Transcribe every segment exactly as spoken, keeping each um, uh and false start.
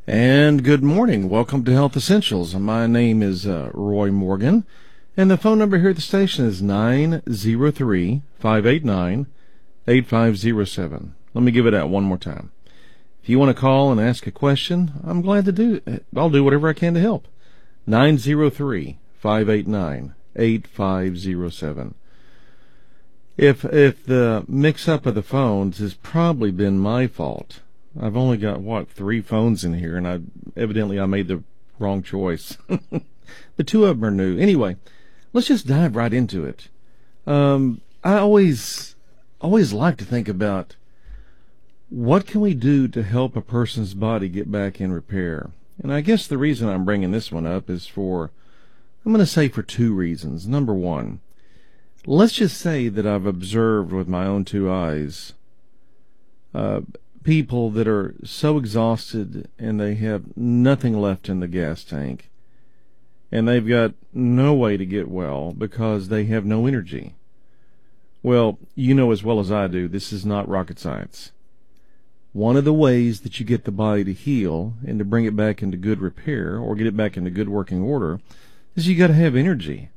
And good morning. Welcome to Health Essentials. My name is uh, Roy Morgan, and the phone number here at the station is nine zero three, five eight nine, eight five zero seven. Let me give it out one more time. If you want to call and ask a question, I'm glad to do it. I'll do whatever I can to help. nine zero three, five eight nine, eight five zero seven. If, if the mix-up of the phones has probably been my fault, I've only got, what, three phones in here, and I evidently I made the wrong choice. The two of them are new. Anyway, let's just dive right into it. Um, I always, always like to think about what can we do to help a person's body get back in repair. And I guess the reason I'm bringing this one up is for, I'm going to say for two reasons. Number one, let's just say that I've observed with my own two eyes uh, people that are so exhausted and they have nothing left in the gas tank, and they've got no way to get well because they have no energy. Well, you know as well as I do, this is not rocket science. One of the ways that you get the body to heal and to bring it back into good repair or get it back into good working order is you got to have energy.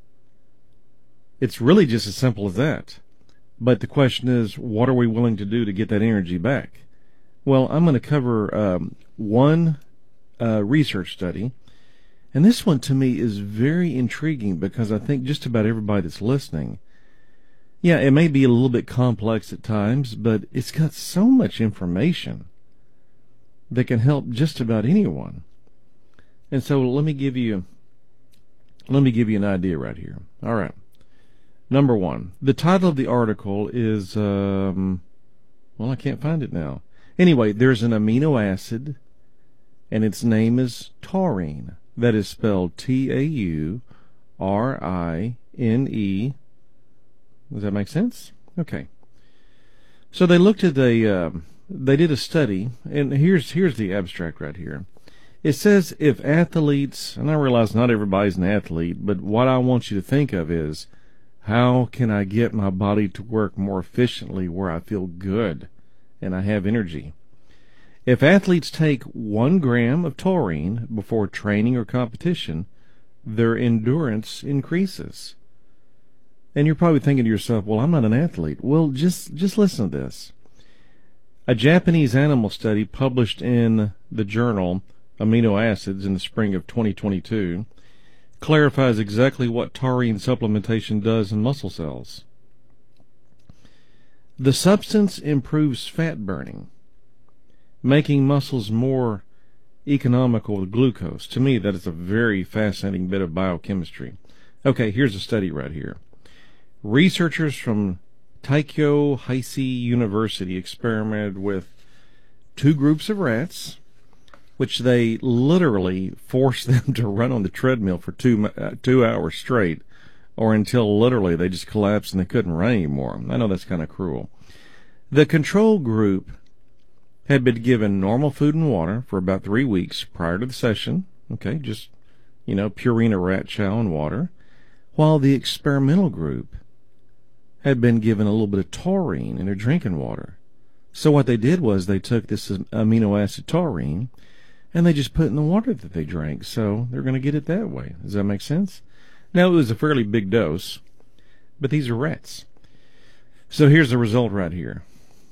It's really just as simple as that. But the question is, what are we willing to do to get that energy back? Well, I'm going to cover um, one uh, research study, and this one to me is very intriguing because I think just about everybody that's listening, yeah, it may be a little bit complex at times, but it's got so much information that can help just about anyone. And so let me give you, let me give you an idea right here. All right. Number one, the title of the article is, um, well, I can't find it now. Anyway, there's an amino acid, and its name is taurine. That is spelled T A U R I N E. Does that make sense? Okay. So they looked at a, uh, they did a study, and here's here's the abstract right here. It says if athletes, and I realize not everybody's an athlete, but what I want you to think of is, how can I get my body to work more efficiently where I feel good and I have energy? If athletes take one gram of taurine before training or competition, their endurance increases. And you're probably thinking to yourself, well, I'm not an athlete. Well, just, just listen to this. A Japanese animal study published in the journal Amino Acids in the spring of twenty twenty-two clarifies exactly what taurine supplementation does in muscle cells. The substance improves fat burning, making muscles more economical with glucose. To me, that is a very fascinating bit of biochemistry. Okay, here's a study right here. Researchers from Taikyo Heisei University experimented with two groups of rats, which they literally forced them to run on the treadmill for two uh, two hours straight, or until literally they just collapsed and they couldn't run anymore. I know that's kind of cruel. The control group had been given normal food and water for about three weeks prior to the session. Okay, just, you know, Purina rat chow and water, while the experimental group had been given a little bit of taurine in their drinking water. So what they did was they took this amino acid taurine and they just put it in the water that they drank. So they're going to get it that way. Does that make sense? Now, it was a fairly big dose, but these are rats. So here's the result right here.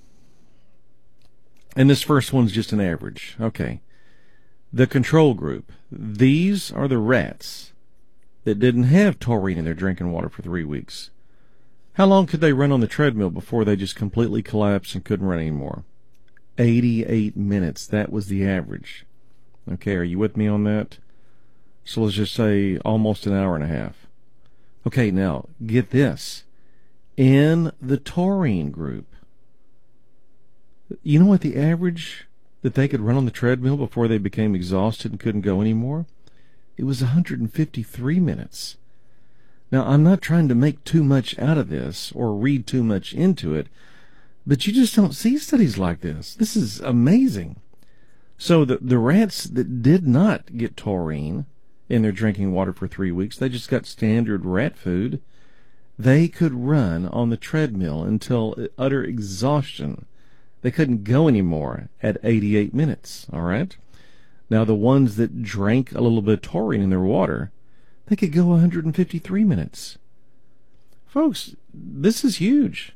And this first one's just an average. Okay. The control group. These are the rats that didn't have taurine in their drinking water for three weeks. How long could they run on the treadmill before they just completely collapsed and couldn't run anymore? eighty-eight minutes. That was the average. Okay, are you with me on that? So let's just say almost an hour and a half. Okay, now, get this. In the taurine group, you know what the average that they could run on the treadmill before they became exhausted and couldn't go anymore? It was one hundred fifty-three minutes. Now, I'm not trying to make too much out of this or read too much into it, but you just don't see studies like this. This is amazing. So the, the rats that did not get taurine in their drinking water for three weeks, they just got standard rat food, they could run on the treadmill until utter exhaustion. They couldn't go anymore at eighty-eight minutes, all right? Now, the ones that drank a little bit of taurine in their water, they could go one hundred fifty-three minutes. Folks, this is huge.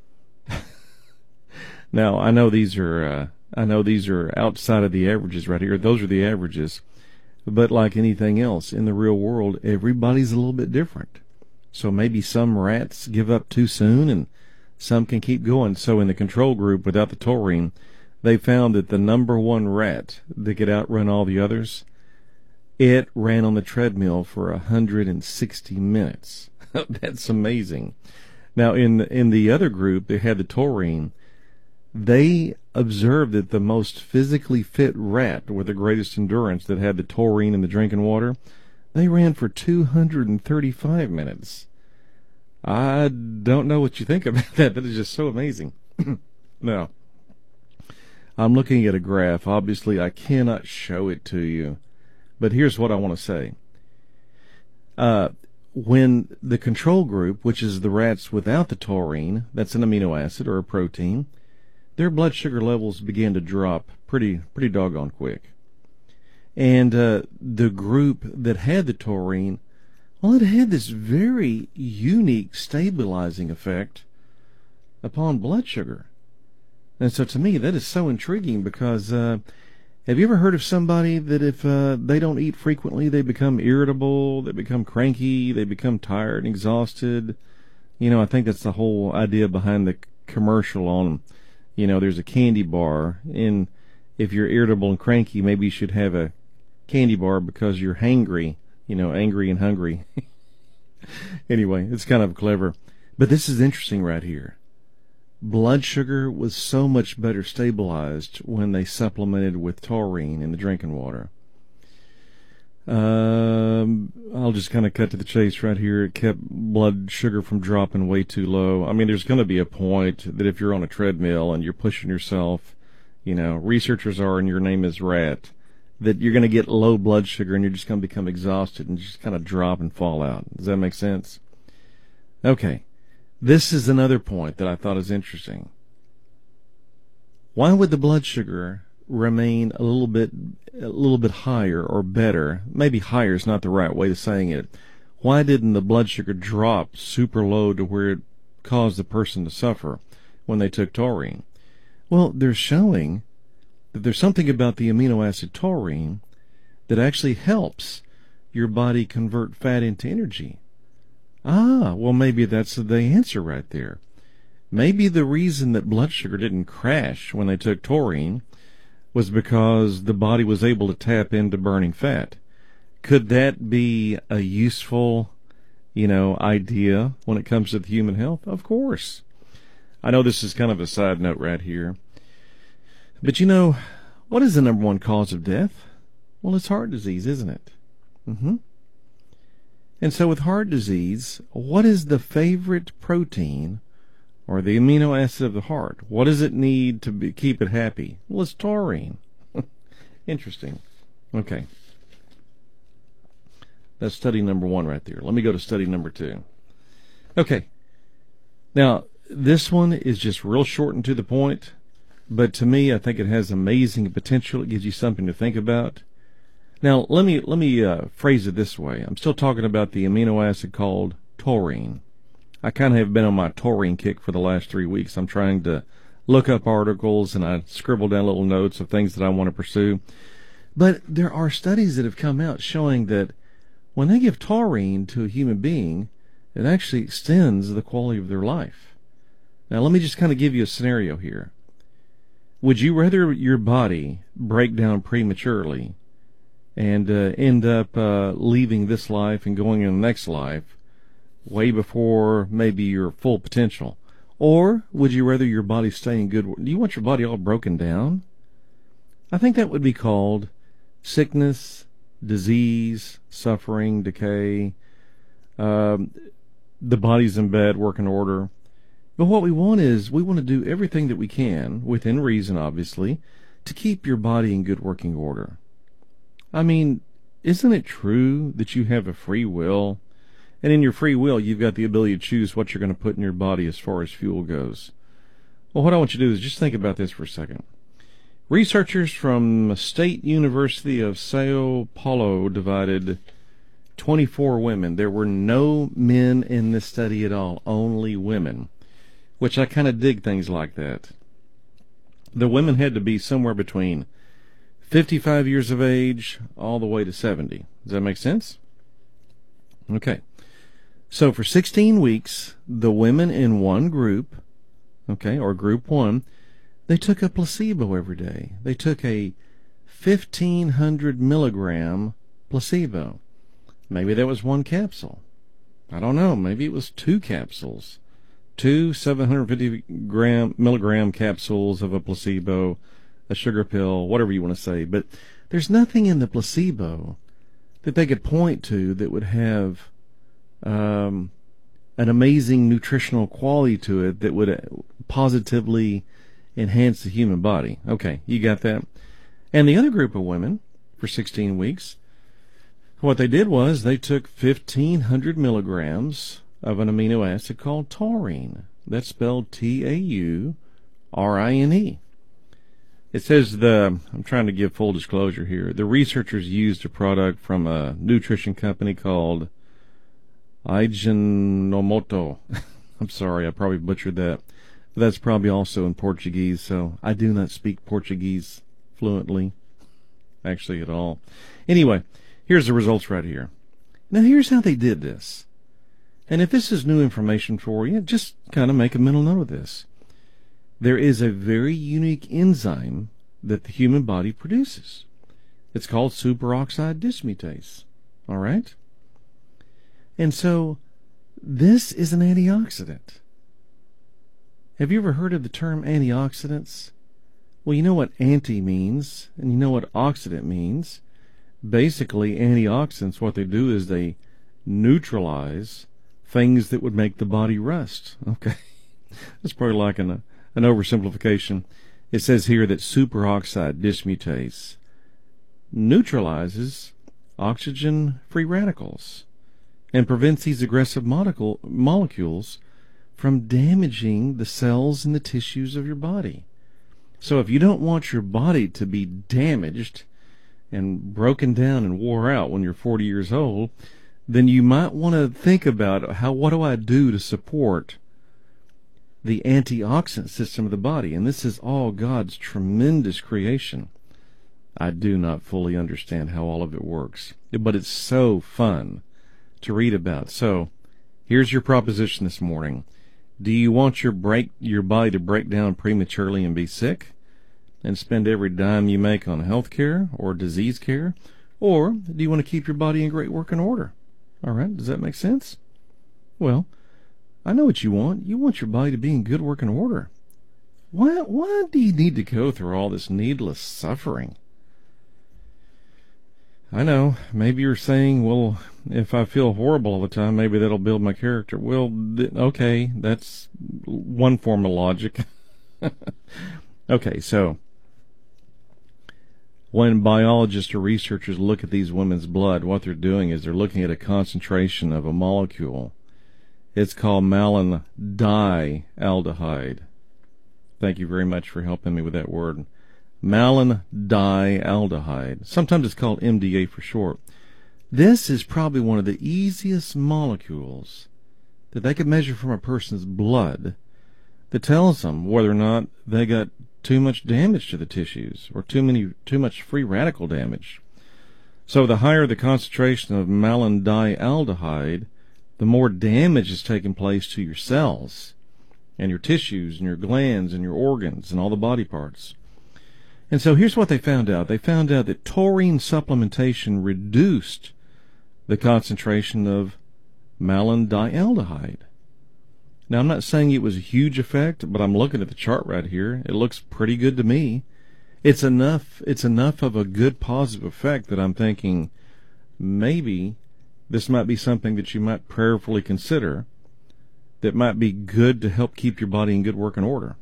Now, I know these are uh, I know these are outside of the averages right here. Those are the averages. But like anything else in the real world, everybody's a little bit different. So maybe some rats give up too soon and some can keep going. So in the control group without the taurine, they found that the number one rat that could outrun all the others, it ran on the treadmill for one hundred sixty minutes. That's amazing. Now, in in the other group, they had the taurine. They observed that the most physically fit rat with the greatest endurance that had the taurine and the drinking water, they ran for two hundred thirty-five minutes. I don't know what you think about that. That is just so amazing. Now, I'm looking at a graph. Obviously, I cannot show it to you. But here's what I want to say. Uh, when the control group, which is the rats without the taurine, that's an amino acid or a protein, their blood sugar levels began to drop pretty pretty doggone quick. And uh, the group that had the taurine, well, it had this very unique stabilizing effect upon blood sugar. And so to me, that is so intriguing because uh, have you ever heard of somebody that if uh, they don't eat frequently, they become irritable, they become cranky, they become tired and exhausted? You know, I think that's the whole idea behind the commercial on, you know, there's a candy bar, and if you're irritable and cranky, maybe you should have a candy bar because you're hangry, you know, angry and hungry. Anyway, it's kind of clever. But this is interesting right here. Blood sugar was so much better stabilized when they supplemented with taurine in the drinking water. Um, I'll just kind of cut to the chase right here. It kept blood sugar from dropping way too low. I mean, there's going to be a point that if you're on a treadmill and you're pushing yourself, you know, researchers are, and your name is Rat, that you're going to get low blood sugar and you're just going to become exhausted and just kind of drop and fall out. Does that make sense? Okay. This is another point that I thought is interesting. Why would the blood sugar remain a little bit a little bit higher or better? Maybe higher is not the right way of saying it. Why didn't the blood sugar drop super low to where it caused the person to suffer when they took taurine? Well, they're showing that there's something about the amino acid taurine that actually helps your body convert fat into energy. Ah, well, maybe that's the answer right there. Maybe the reason that blood sugar didn't crash when they took taurine was because the body was able to tap into burning fat. Could that be a useful, you know, idea when it comes to the human health? Of course. I know this is kind of a side note right here. But you know, what is the number one cause of death? Well, it's heart disease, isn't it? Mm-hmm. And so with heart disease, what is the favorite protein or the amino acid of the heart? What does it need to be, keep it happy? Well, it's taurine. Interesting. Okay. That's study number one right there. Let me go to study number two. Okay. Now, this one is just real short and to the point, but to me, I think it has amazing potential. It gives you something to think about. Now, let me let me uh, phrase it this way. I'm still talking about the amino acid called taurine. I kind of have been on my taurine kick for the last three weeks. I'm trying to look up articles, and I scribble down little notes of things that I want to pursue. But there are studies that have come out showing that when they give taurine to a human being, it actually extends the quality of their life. Now, let me just kind of give you a scenario here. Would you rather your body break down prematurely and uh, end up uh, leaving this life and going in the next life way before maybe your full potential? Or would you rather your body stay in good... Do you want your body all broken down? I think that would be called sickness, disease, suffering, decay. Um, the body's in bad working order. But what we want is, we want to do everything that we can, within reason obviously, to keep your body in good working order. I mean, isn't it true that you have a free will? And in your free will, you've got the ability to choose what you're going to put in your body as far as fuel goes. Well, what I want you to do is just think about this for a second. Researchers from State University of Sao Paulo divided twenty-four women. There were no men in this study at all, only women, which I kind of dig things like that. The women had to be somewhere between fifty-five years of age all the way to seventy. Does that make sense? Okay. So for sixteen weeks, the women in one group, okay, or group one, they took a placebo every day. They took a fifteen hundred milligram placebo. Maybe that was one capsule. I don't know. Maybe it was two capsules. Two seven hundred fifty gram, milligram capsules of a placebo, a sugar pill, whatever you want to say. But there's nothing in the placebo that they could point to that would have um, an amazing nutritional quality to it that would positively enhance the human body. Okay, you got that? And the other group of women, for sixteen weeks, what they did was they took fifteen hundred milligrams of an amino acid called taurine. That's spelled T A U R I N E. It says the, I'm trying to give full disclosure here, the researchers used a product from a nutrition company called Ajinomoto. I'm sorry, I probably butchered that. But that's probably also in Portuguese, so I do not speak Portuguese fluently, actually at all. Anyway, here's the results right here. Now here's how they did this. And if this is new information for you, just kind of make a mental note of this. There is a very unique enzyme that the human body produces. It's called superoxide dismutase. All right? And so this is an antioxidant. Have you ever heard of the term antioxidants? Well, you know what anti means, and you know what oxidant means. Basically, antioxidants, what they do is they neutralize things that would make the body rust. Okay? That's probably like an, an oversimplification. It says here that superoxide dismutase neutralizes oxygen-free radicals and prevents these aggressive molecule, molecules from damaging the cells and the tissues of your body. So if you don't want your body to be damaged and broken down and wore out when you're forty years old, then you might want to think about how, what do I do to support the antioxidant system of the body? And this is all God's tremendous creation. I do not fully understand how all of it works, but it's so fun to read about. So here's your proposition this morning. Do you want your break your body to break down prematurely and be sick and spend every dime you make on health care or disease care? Or do you want to keep your body in great working order? All right, does that make sense? Well, I know what you want. You want your body to be in good working order. Why, why do you need to go through all this needless suffering? I know, maybe you're saying, well, if I feel horrible all the time, maybe that'll build my character. Well, th- okay, that's one form of logic. Okay, so when biologists or researchers look at these women's blood, what they're doing is they're looking at a concentration of a molecule. It's called malondialdehyde. Thank you very much for helping me with that word. Malondialdehyde. Sometimes it's called M D A for short. This is probably one of the easiest molecules that they could measure from a person's blood that tells them whether or not they got too much damage to the tissues or too many too much free radical damage. So the higher the concentration of malondialdehyde, the more damage is taking place to your cells and your tissues and your glands and your organs and all the body parts. And so here's what they found out. They found out that taurine supplementation reduced the concentration of malondialdehyde. Now, I'm not saying it was a huge effect, but I'm looking at the chart right here. It looks pretty good to me. It's enough, it's enough of a good positive effect that I'm thinking maybe this might be something that you might prayerfully consider that might be good to help keep your body in good working order.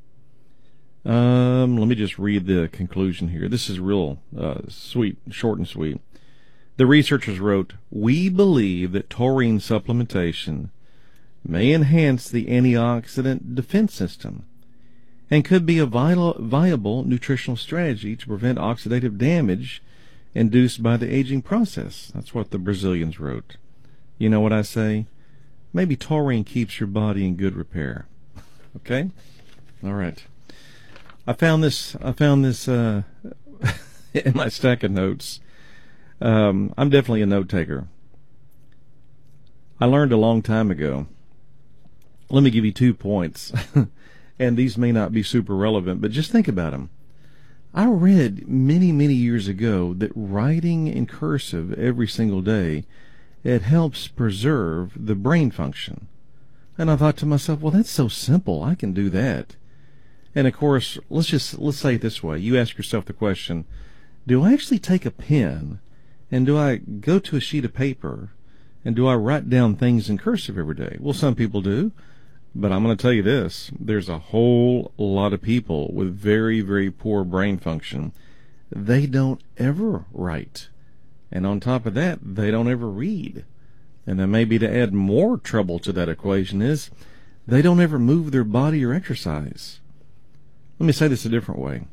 Um, let me just read the conclusion here. This is real uh, sweet, short and sweet. The researchers wrote, "We believe that taurine supplementation may enhance the antioxidant defense system and could be a vital, viable nutritional strategy to prevent oxidative damage induced by the aging process. That's what the Brazilians wrote. You know what I say? Maybe taurine keeps your body in good repair. Okay? All right. I found this, I found this, uh, in my stack of notes. Um, I'm definitely a note taker. I learned a long time ago. Let me give you two points. And these may not be super relevant, but just think about them. I read many, many years ago that writing in cursive every single day, it helps preserve the brain function. And I thought to myself, well, that's so simple. I can do that. And of course, let's just, let's say it this way. You ask yourself the question, do I actually take a pen and do I go to a sheet of paper and do I write down things in cursive every day? Well, some people do. But I'm going to tell you this, there's a whole lot of people with very, very poor brain function. They don't ever write. And on top of that, they don't ever read. And then maybe to add more trouble to that equation is they don't ever move their body or exercise. Let me say this a different way.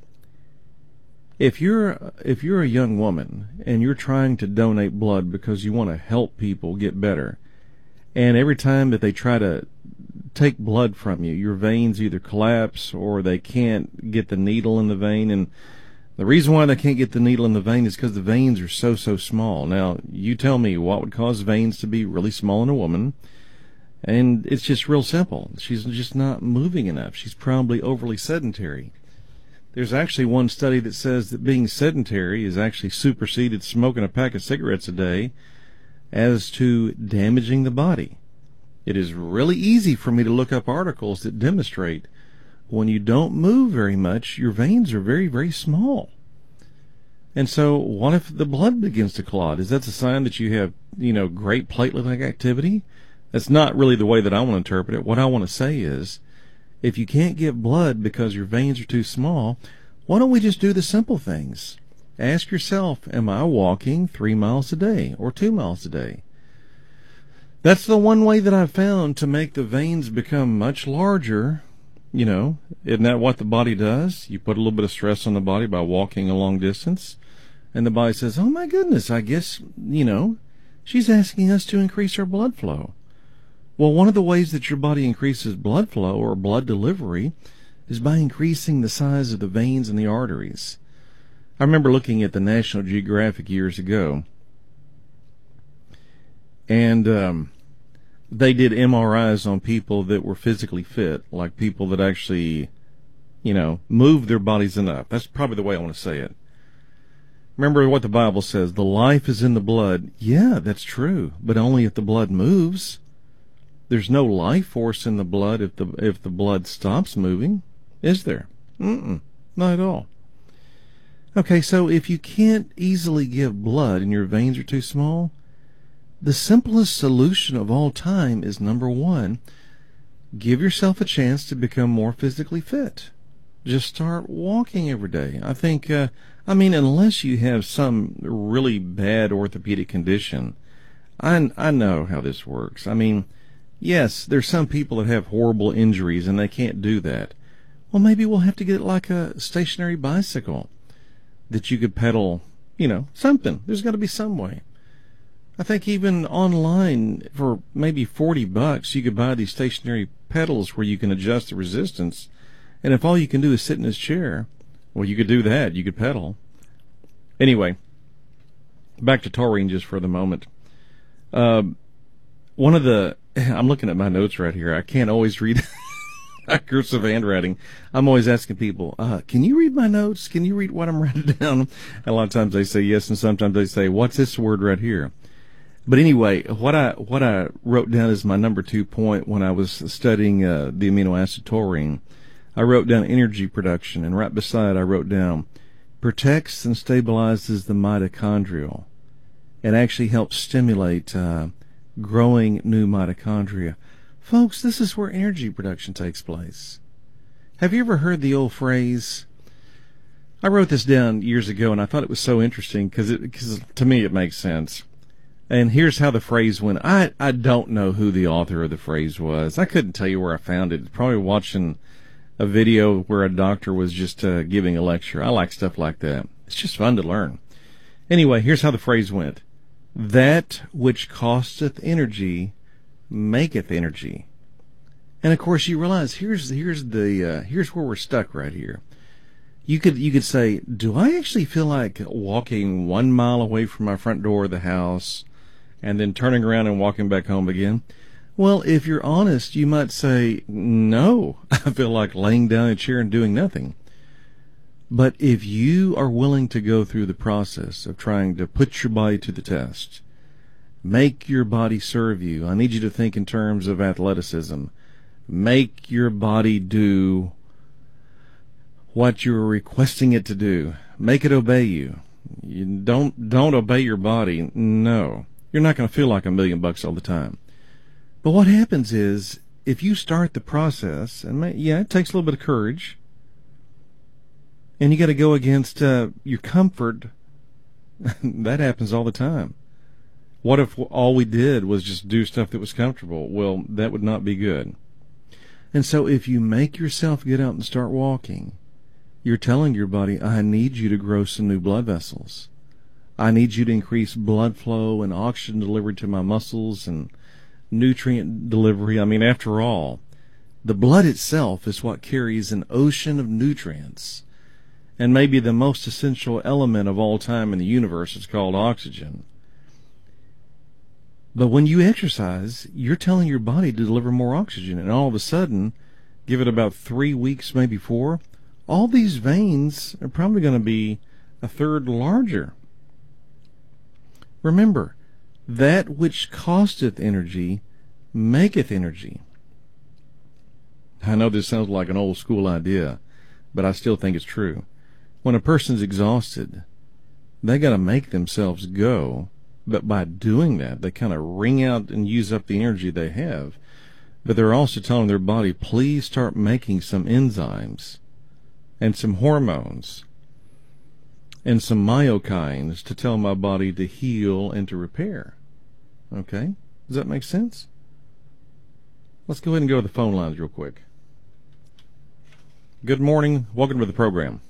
If you're, if you're a young woman and you're trying to donate blood because you want to help people get better, and every time that they try to take blood from you, your veins either collapse or they can't get the needle in the vein. And the reason why they can't get the needle in the vein is because the veins are so, so small. Now, you tell me what would cause veins to be really small in a woman. And it's just real simple. She's just not moving enough. She's probably overly sedentary. There's actually one study that says that being sedentary is actually superseded smoking a pack of cigarettes a day as to damaging the body. It is really easy for me to look up articles that demonstrate when you don't move very much, your veins are very, very small. And so what if the blood begins to clot? Is that a sign that you have, you know, great platelet activity? That's not really the way that I want to interpret it. What I want to say is, if you can't get blood because your veins are too small, why don't we just do the simple things? Ask yourself, am I walking three miles a day or two miles a day? That's the one way that I've found to make the veins become much larger. You know, isn't that what the body does? You put a little bit of stress on the body by walking a long distance, and the body says, oh my goodness, I guess, you know, she's asking us to increase our blood flow. Well, one of the ways that your body increases blood flow or blood delivery is by increasing the size of the veins and the arteries. I remember looking at the National Geographic years ago, and um, they did M R Is on people that were physically fit, like people that actually, you know, moved their bodies enough. That's probably the way I want to say it. Remember what the Bible says, the life is in the blood. Yeah, that's true, but only if the blood moves. There's no life force in the blood if the if the blood stops moving, is there? Mm-mm, not at all. Okay, so if you can't easily give blood and your veins are too small, the simplest solution of all time is, number one, give yourself a chance to become more physically fit. Just start walking every day. I think, uh, I mean, unless you have some really bad orthopedic condition, I, I know how this works. I mean, yes, there's some people that have horrible injuries and they can't do that. Well, maybe we'll have to get like a stationary bicycle that you could pedal, you know, something. There's got to be some way. I think even online for maybe forty bucks, you could buy these stationary pedals where you can adjust the resistance. And if all you can do is sit in this chair, well, you could do that. You could pedal. Anyway, back to taurine just for the moment. Uh, one of the, I'm looking at my notes right here. I can't always read cursive handwriting. I'm always asking people, uh, can you read my notes? Can you read what I'm writing down? And a lot of times they say yes, and sometimes they say, what's this word right here? But anyway, what I what I wrote down as my number two point when I was studying uh, the amino acid taurine, I wrote down energy production, and right beside I wrote down protects and stabilizes the mitochondrial. It actually helps stimulate uh, growing new mitochondria. Folks, this is where energy production takes place. Have you ever heard the old phrase? I wrote this down years ago, and I thought it was so interesting because it, because to me it makes sense. And here's how the phrase went. I, I don't know who the author of the phrase was. I couldn't tell you where I found it. Probably watching a video where a doctor was just uh, giving a lecture. I like stuff like that. It's just fun to learn. Anyway, here's how the phrase went. That which costeth energy maketh energy. And of course, you realize here's here's the uh, here's where we're stuck right here. You could you could say, do I actually feel like walking one mile away from my front door of the house and then turning around and walking back home again? Well, if you're honest, you might say, no, I feel like laying down in a chair and doing nothing. But if you are willing to go through the process of trying to put your body to the test, make your body serve you, I need you to think in terms of athleticism. Make your body do what you're requesting it to do. Make it obey you. You don't don't obey your body. No. You're not going to feel like a million bucks all the time. But what happens is, if you start the process, and yeah, it takes a little bit of courage, and you got to go against uh, your comfort, that happens all the time. What if all we did was just do stuff that was comfortable? Well, that would not be good. And so if you make yourself get out and start walking, you're telling your body, I need you to grow some new blood vessels. I need you to increase blood flow and oxygen delivery to my muscles and nutrient delivery. I mean, after all, the blood itself is what carries an ocean of nutrients. And maybe the most essential element of all time in the universe is called oxygen. But when you exercise, you're telling your body to deliver more oxygen. And all of a sudden, give it about three weeks, maybe four, all these veins are probably going to be a third larger. Remember, that which costeth energy maketh energy. I know this sounds like an old school idea, but I still think it's true. When a person's exhausted, they got to make themselves go, but by doing that, they kind of wring out and use up the energy they have. But they're also telling their body, please start making some enzymes and some hormones and some myokines to tell my body to heal and to repair. Okay? Does that make sense? Let's go ahead and go to the phone lines real quick. Good morning. Welcome to the program.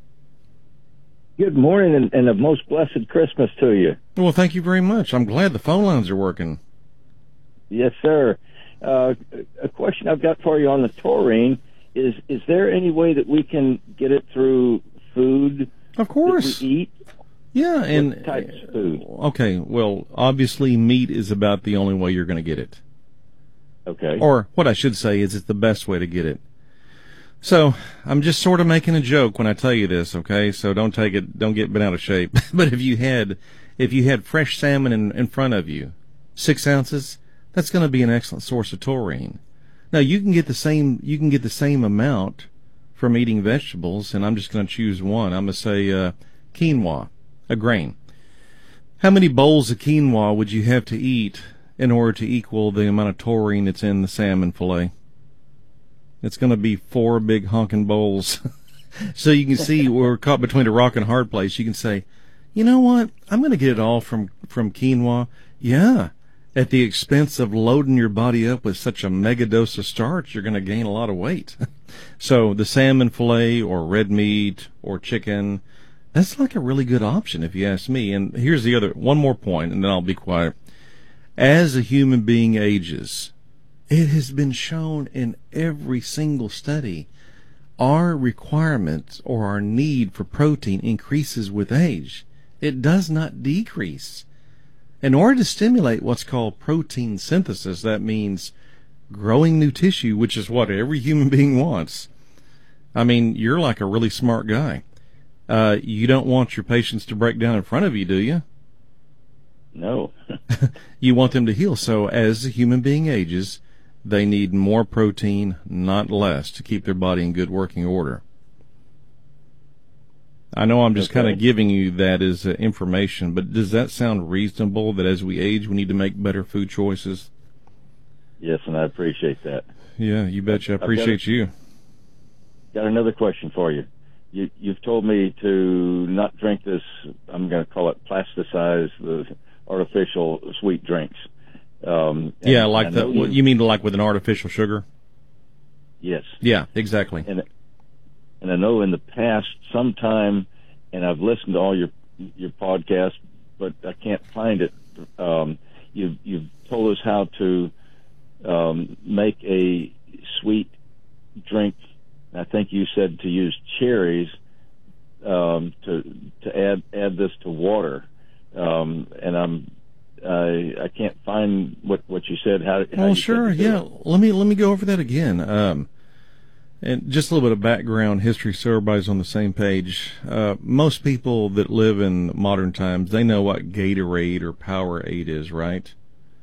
Good morning, and, and a most blessed Christmas to you. Well, thank you very much. I'm glad the phone lines are working. Yes, sir. Uh, a question I've got for you on the taurine is, is there any way that we can get it through food? Of course. That we eat? Yeah, and what types of food? Okay, well, obviously meat is about the only way you're going to get it. Okay. Or what I should say is it's the best way to get it. So I'm just sort of making a joke when I tell you this, okay? So don't take it, don't get bent out of shape. But if you had, if you had fresh salmon in, in front of you, six ounces, that's going to be an excellent source of taurine. Now you can get the same, you can get the same amount from eating vegetables, and I'm just going to choose one. I'm going to say uh, quinoa, a grain. How many bowls of quinoa would you have to eat in order to equal the amount of taurine that's in the salmon fillet? It's going to be four big honking bowls. So you can see we're caught between a rock and a hard place. You can say, you know what? I'm going to get it all from, from quinoa. Yeah. At the expense of loading your body up with such a mega dose of starch, you're going to gain a lot of weight. So the salmon fillet or red meat or chicken, that's like a really good option if you ask me. And here's the other, one more point, and then I'll be quiet. As a human being ages, it has been shown in every single study, our requirement or our need for protein increases with age. It does not decrease. In order to stimulate what's called protein synthesis, that means growing new tissue, which is what every human being wants. I mean, you're like a really smart guy. Uh, you don't want your patients to break down in front of you, do you? No. You want them to heal. So as a human being ages, they need more protein, not less, to keep their body in good working order. I know I'm just okay. kind of giving you that as uh, information, but does that sound reasonable that as we age, we need to make better food choices? Yes, and I appreciate that. Yeah, you betcha. I appreciate got a, you. Got another question for you. you. You've told me to not drink this, I'm going to call it plasticized, the artificial sweet drinks. Um, yeah, like the, you, you mean like with an artificial sugar? Yes. Yeah, exactly. And know in the past, sometime, and I've listened to all your your podcasts, but I can't find it. Um, you've you've told us how to um, make a sweet drink. I think you said to use cherries um, to to add add this to water, um, and I'm I I can't find what, what you said. How? how well, you sure, yeah. It. Let me let me go over that again. Um, and just a little bit of background history, so everybody's on the same page. Uh, most people that live in modern times, they know what Gatorade or Powerade is, right?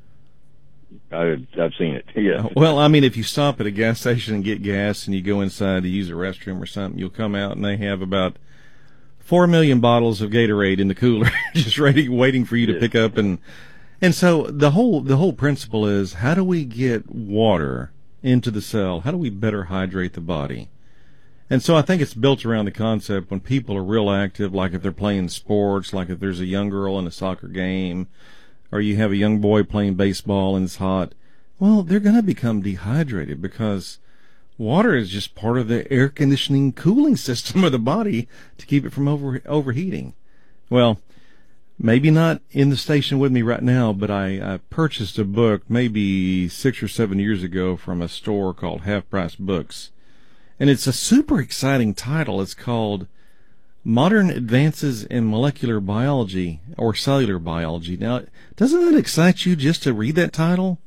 I, I've seen it. Yeah. Well, I mean, if you stop at a gas station and get gas, and you go inside to use a restroom or something, you'll come out and they have about four million bottles of Gatorade in the cooler, just ready, waiting for you to yeah. pick up. And and so the whole the whole principle is, how do we get water into the cell? How do we better hydrate the body? And so I think it's built around the concept when people are real active, like if they're playing sports, like if there's a young girl in a soccer game, or you have a young boy playing baseball and it's hot, well, they're going to become dehydrated because water is just part of the air conditioning cooling system of the body to keep it from over overheating. Well, maybe not in the station with me right now, but I, I purchased a book maybe six or seven years ago from a store called Half Price Books. And it's a super exciting title. It's called Modern Advances in Molecular Biology or Cellular Biology. Now, doesn't that excite you just to read that title?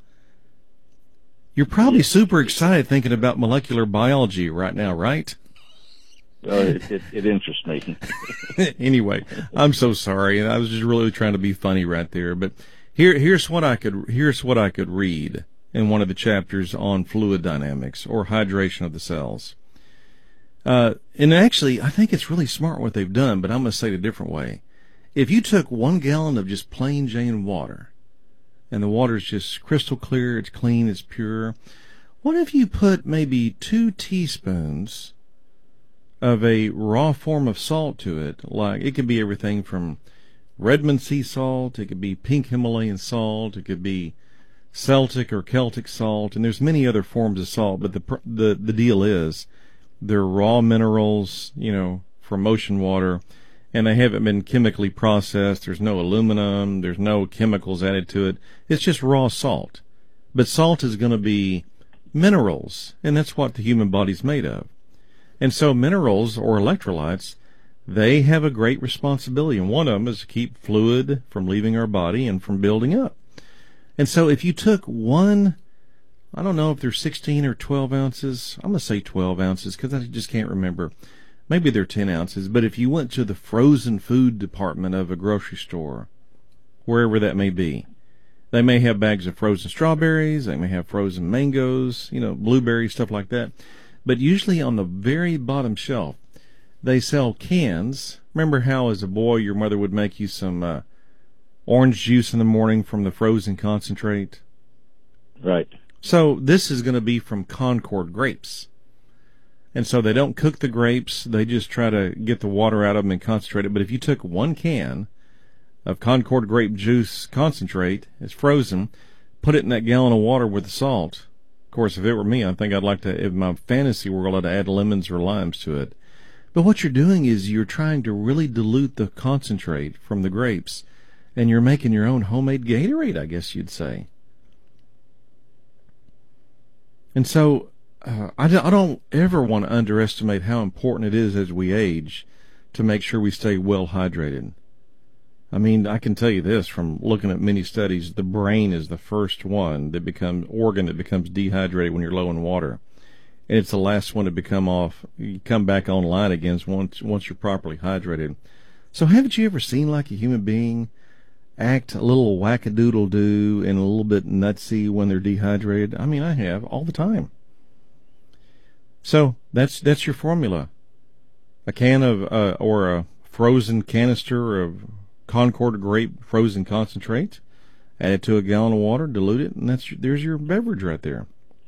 You're probably super excited thinking about molecular biology right now, right? Well, it, it, it interests me. Anyway, I'm so sorry. I was just really trying to be funny right there. But here, here's what I could here's what I could read in one of the chapters on fluid dynamics or hydration of the cells. Uh, and actually, I think it's really smart what they've done, but I'm going to say it a different way. If you took one gallon of just plain Jane water, and the water's just crystal clear, it's clean, it's pure, what if you put maybe two teaspoons of a raw form of salt to it? Like, it could be everything from Redmond sea salt, it could be pink Himalayan salt, it could be Celtic or Celtic salt, and there's many other forms of salt, but the the the deal is, they're raw minerals, you know, from ocean water, and they haven't been chemically processed. There's no aluminum. There's no chemicals added to it. It's just raw salt. But salt is going to be minerals, and that's what the human body's made of. And so minerals, or electrolytes, they have a great responsibility, and one of them is to keep fluid from leaving our body and from building up. And so if you took one, I don't know if they're sixteen or twelve ounces. I'm going to say twelve ounces because I just can't remember. Maybe they're ten ounces. But if you went to the frozen food department of a grocery store, wherever that may be, they may have bags of frozen strawberries. They may have frozen mangoes, you know, blueberries, stuff like that. But usually on the very bottom shelf, they sell cans. Remember how as a boy your mother would make you some uh, orange juice in the morning from the frozen concentrate? Right. So this is going to be from Concord grapes. And so they don't cook the grapes. They just try to get the water out of them and concentrate it. But if you took one can of Concord grape juice concentrate, it's frozen, put it in that gallon of water with the salt. Of course, if it were me, I think I'd like to, in my fantasy world, I'd add lemons or limes to it. But what you're doing is you're trying to really dilute the concentrate from the grapes, and you're making your own homemade Gatorade, I guess you'd say. And so uh, I, I don't ever want to underestimate how important it is as we age to make sure we stay well hydrated. I mean, I can tell you this from looking at many studies, the brain is the first one that becomes organ that becomes dehydrated when you're low in water. And it's the last one to become off, you come back online again once, once you're properly hydrated. So haven't you ever seen like a human being act a little wackadoodle-doo and a little bit nutsy when they're dehydrated? I mean, I have all the time. So that's that's your formula. A can of, uh, or a frozen canister of Concord grape frozen concentrate, add it to a gallon of water, dilute it, and that's there's your beverage right there.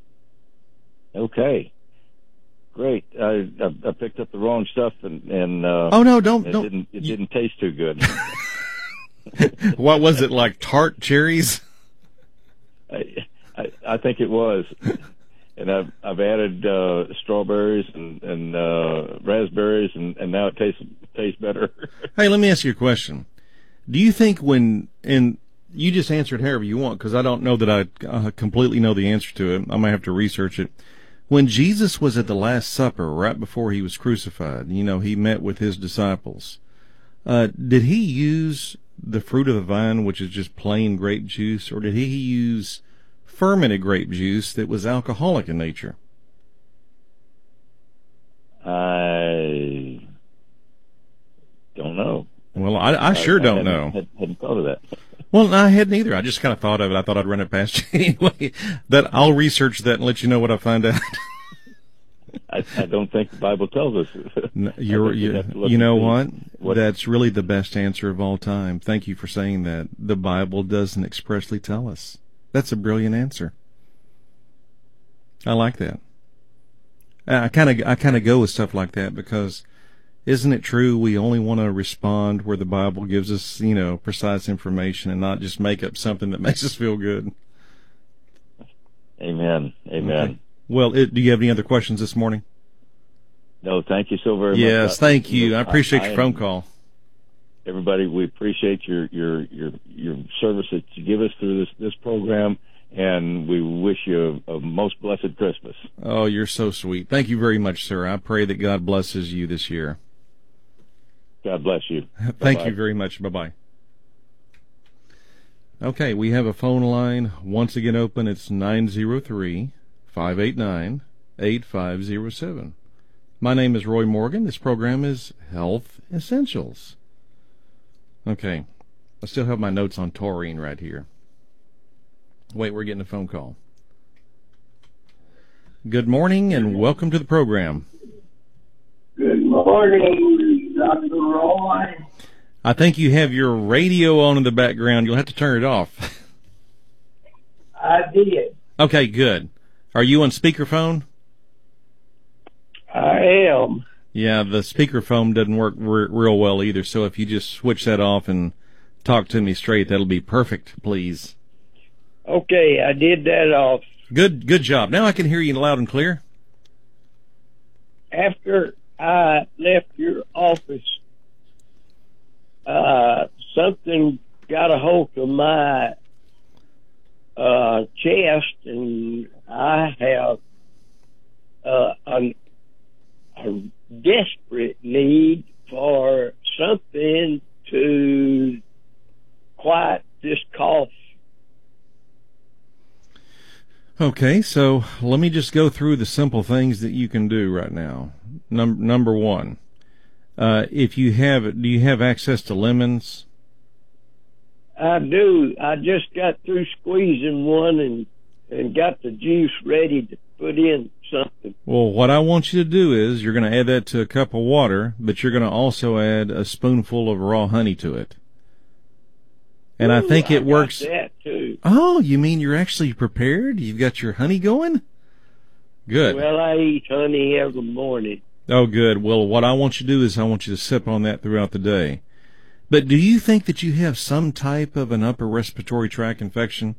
Okay. Great. I, I, I picked up the wrong stuff, and, and uh, oh no, don't it don't. Didn't, it didn't taste too good. What was it, like tart cherries? I, I I think it was, and I've I've added uh, strawberries and and uh, raspberries, and, and now it tastes tastes better. Hey, let me ask you a question. Do you think when and you just answered however you want, because I don't know that I uh, completely know the answer to it. I might have to research it. When Jesus was at the Last Supper, right before he was crucified, you know, he met with his disciples. Uh, did he use the fruit of the vine, which is just plain grape juice, or did he use fermented grape juice that was alcoholic in nature? I don't know. Well, I, I sure I, don't I know. Hadn't, hadn't thought of that. Well, I hadn't either. I just kind of thought of it. I thought I'd run it past you anyway. That I'll research that and let you know what I find out. I, I don't think the Bible tells us. No, you're, you, you know what? what? That's really the best answer of all time. Thank you for saying that. The Bible doesn't expressly tell us. That's a brilliant answer. I like that. I kind of I kind of go with stuff like that because isn't it true we only want to respond where the Bible gives us, you know, precise information and not just make up something that makes us feel good? Amen. Amen. Okay. Well, it, do you have any other questions this morning? No, thank you so very yes, much. Yes, thank you. I appreciate I, your phone call. Everybody, we appreciate your, your, your, your service that you give us through this, this program, and we wish you a, a most blessed Christmas. Oh, you're so sweet. Thank you very much, sir. I pray that God blesses you this year. God bless you. Thank Bye-bye. you very much. Bye-bye. Okay, we have a phone line once again open. It's nine zero three, five eight nine, eight five zero seven. My name is Roy Morgan. This program is Health Essentials. Okay, I still have my notes on taurine right here. Wait, we're getting a phone call. Good morning and welcome to the program. Good morning, Doctor Roy. I think you have your radio on in the background. You'll have to turn it off. I did. Okay, good. Are you on speakerphone? I am. Yeah, the speakerphone doesn't work re- real well either, so if you just switch that off and talk to me straight, that'll be perfect, please. Okay, I did that off. Good, good job. Now I can hear you loud and clear. After I left your office, uh, something got a hold of my uh, chest, and I have uh, a, a desperate need for something to quiet this cough. Okay, so let me just go through the simple things that you can do right now. Num- number one, uh, if you have, do you have access to lemons? I do. I just got through squeezing one and and got the juice ready to put in something. Well, what I want you to do is you're going to add that to a cup of water, but you're going to also add a spoonful of raw honey to it. And Ooh, I think it I works. Got that too. Oh, you mean you're actually prepared? You've got your honey going? Good. Well, I eat honey every morning. Oh, good. Well, what I want you to do is I want you to sip on that throughout the day. But do you think that you have some type of an upper respiratory tract infection?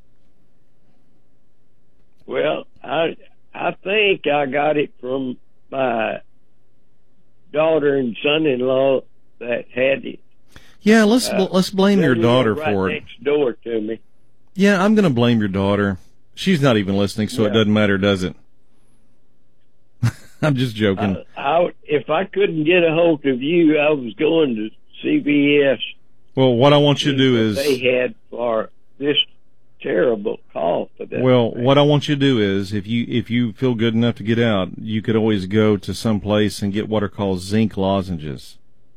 Well, I I think I got it from my daughter and son-in-law that had it. Yeah, let's Uh, let's blame your They daughter live right for it. next door to me. Yeah, I'm going to blame your daughter. She's not even listening, so it Yeah. doesn't matter, does it? I'm just joking. I, I, if I couldn't get a hold of you, I was going to C V S. Well, what I want you to do is, they had for this terrible cough. That well, what I want you to do is, if you if you feel good enough to get out, you could always go to some place and get what are called zinc lozenges.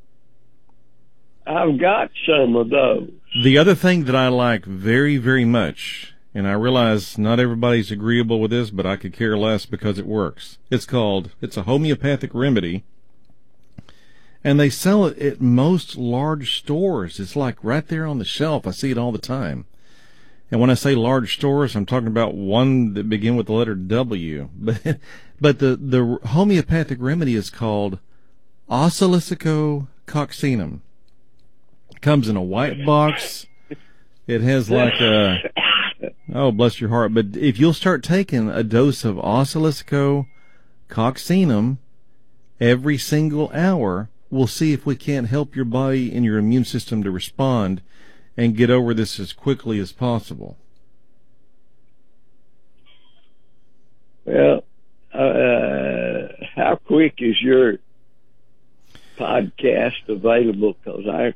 I've got some of those. The other thing that I like very, very much, and I realize not everybody's agreeable with this, but I could care less because it works. It's called, it's a homeopathic remedy, and they sell it at most large stores. It's like right there on the shelf. I see it all the time. And when I say large stores, I'm talking about one that begin with the letter W. But, but the, the homeopathic remedy is called Oxalico coccinum. It comes in a white box. It has like a, Oh, bless your heart. But if you'll start taking a dose of Oscillosco coccinum every single hour, we'll see if we can't help your body and your immune system to respond and get over this as quickly as possible. Well, uh, how quick is your podcast available? Because I...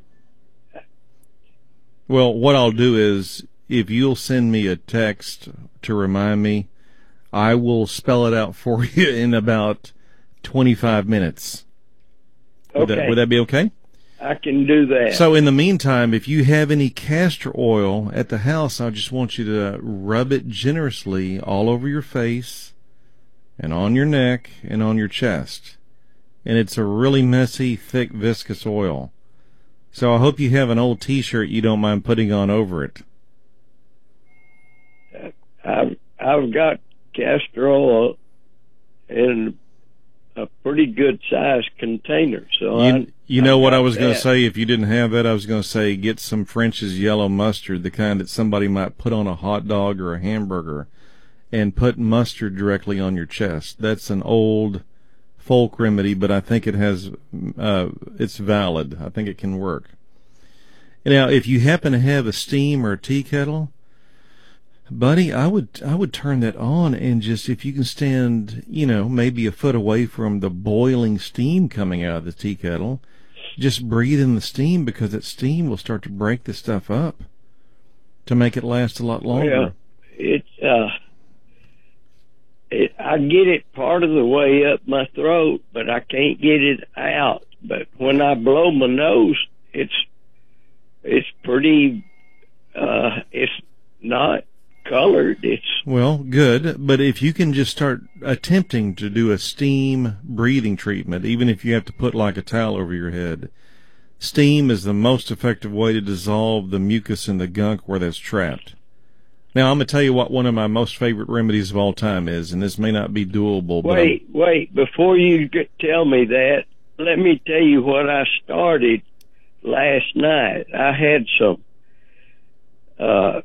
Well, what I'll do is, if you'll send me a text to remind me, I will spell it out for you in about twenty-five minutes. Would, okay. that, would that be okay? I can do that. So in the meantime, if you have any castor oil at the house, I just want you to rub it generously all over your face and on your neck and on your chest. And it's a really messy, thick, viscous oil. So I hope you have an old T-shirt you don't mind putting on over it. I've, I've got castor oil in a pretty good sized container. So you, I, you know I what I was going to that. say? If you didn't have that, I was going to say get some French's yellow mustard, the kind that somebody might put on a hot dog or a hamburger, and put mustard directly on your chest. That's an old folk remedy, but I think it has, uh, it's valid. I think it can work. Now, if you happen to have a steam or a tea kettle, buddy, I would I would turn that on and just, if you can stand, you know, maybe a foot away from the boiling steam coming out of the tea kettle, just breathe in the steam, because that steam will start to break the stuff up to make it last a lot longer. Well, it, uh, it, I get it part of the way up my throat, but I can't get it out. But when I blow my nose, it's it's pretty, uh, it's not colored. It's well, good, but if you can just start attempting to do a steam breathing treatment, even if you have to put like a towel over your head, steam is the most effective way to dissolve the mucus in the gunk where that's trapped. Now, I'm going to tell you what one of my most favorite remedies of all time is, and this may not be doable, but wait, I'm, wait, before you get, tell me that, let me tell you what I started last night. I had some uh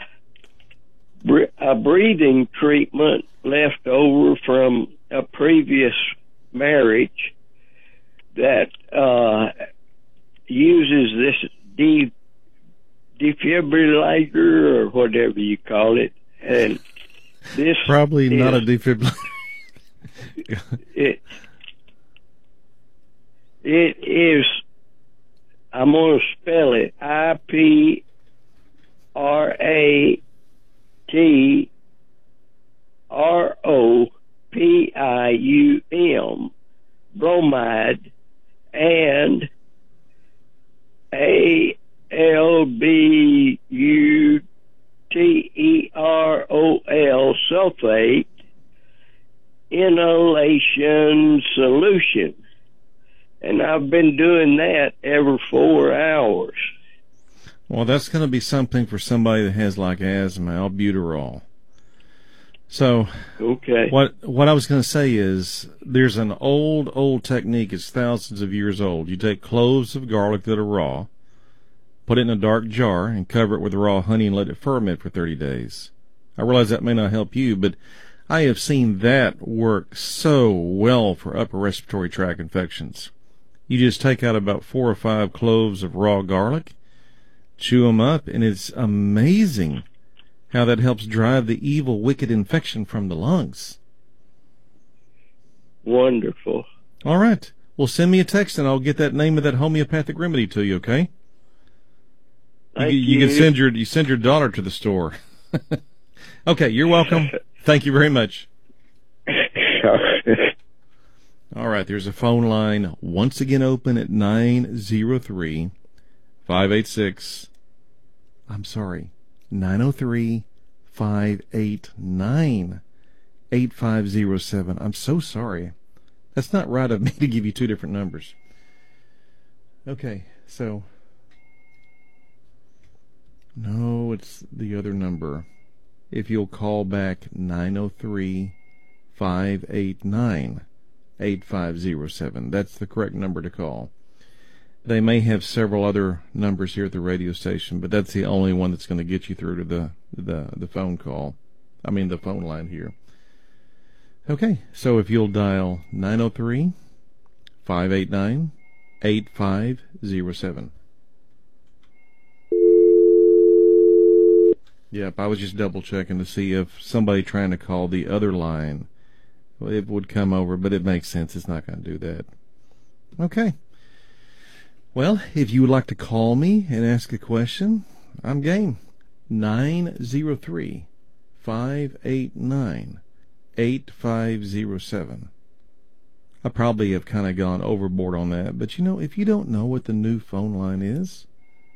a breathing treatment left over from a previous marriage that uh, uses this de- defibrillator or whatever you call it, and this probably is, not a defibrillator. it it is. I'm going to spell it: I P R A. T R O P I U M, bromide, and A L B U T E R O L sulfate inhalation solution. And I've been doing that every four hours. Well, that's going to be something for somebody that has like asthma, albuterol. So, okay. what what I was going to say is, there's an old, old technique. It's thousands of years old. You take cloves of garlic that are raw, put it in a dark jar, and cover it with raw honey and let it ferment for thirty days. I realize that may not help you, but I have seen that work so well for upper respiratory tract infections. You just take out about four or five cloves of raw garlic, chew them up, and it's amazing how that helps drive the evil, wicked infection from the lungs. Wonderful. All right. Well, send me a text, and I'll get that name of that homeopathic remedy to you, okay? Thank you, you you. can send your you send your daughter to the store. Okay, you're welcome. Thank you very much. All right, there's a phone line once again open at nine zero three, five eight six, I'm sorry, nine oh three, five eight nine, eight five zero seven. I'm so sorry. That's not right of me to give you two different numbers. Okay, so, no, it's the other number. If you'll call back nine oh three, five eight nine, eight five zero seven. That's the correct number to call. They may have several other numbers here at the radio station, but that's the only one that's going to get you through to the the the phone call. I mean the phone line here. Okay, so if you'll dial nine oh three, five eight nine, eight five oh seven. Yep, I was just double checking to see if somebody trying to call the other line, it would come over, but it makes sense. It's not going to do that. Okay. Well, if you would like to call me and ask a question, I'm game. nine oh three, five eight nine, eight five oh seven. I probably have kind of gone overboard on that, but you know, if you don't know what the new phone line is,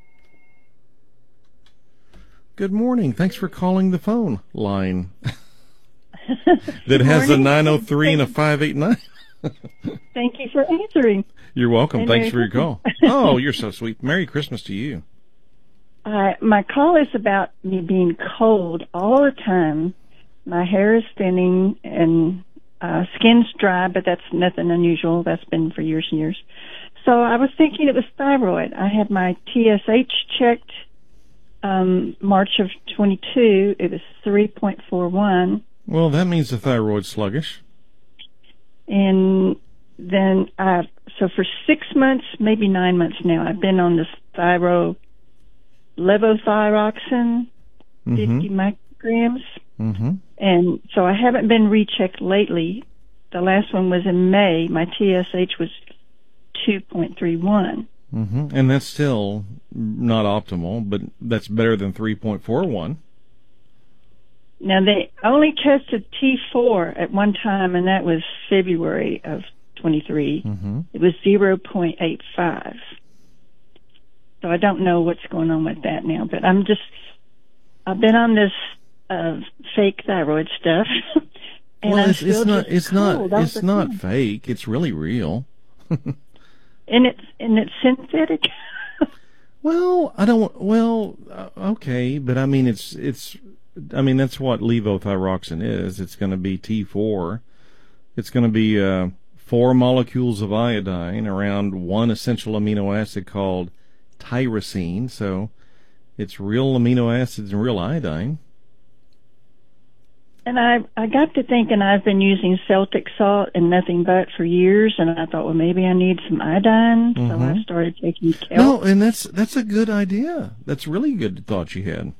good morning. Thanks for calling the phone line that has a nine oh three and a five eight nine. Thank you for answering. You're welcome. And Thanks Merry for your call. Oh, you're so sweet. Merry Christmas to you. Uh, my call is about me being cold all the time. My hair is thinning and uh, skin's dry, but that's nothing unusual. That's been for years and years. So I was thinking it was thyroid. I had my T S H checked um, March of twenty-two. It was three point four one. Well, that means the thyroid's sluggish. And then I, so for six months, maybe nine months now, I've been on this thyro, levothyroxine, Mm-hmm. fifty micrograms. Mm-hmm. And so I haven't been rechecked lately. The last one was in May. My T S H was two point three one. Mm-hmm. And that's still not optimal, but that's better than three point four one. Now, they only tested T four at one time, and that was February of twenty-three. Mm-hmm. It was zero point eight five. So I don't know what's going on with that now, but I'm just, I've been on this uh, fake thyroid stuff. And well, I'm it's, still it's not, just it's not, cold all it's the not time. fake. It's really real. And it's, and it's synthetic. Well, I don't, well, uh, okay, but I mean, it's, it's, I mean, that's what levothyroxine is. It's going to be T four. It's going to be uh, four molecules of iodine around one essential amino acid called tyrosine. So it's real amino acids and real iodine. And I I got to thinking I've been using Celtic salt and nothing but for years, and I thought, well, maybe I need some iodine, so Mhm. I started taking kelp. No, and that's that's a good idea. That's really good thought you had.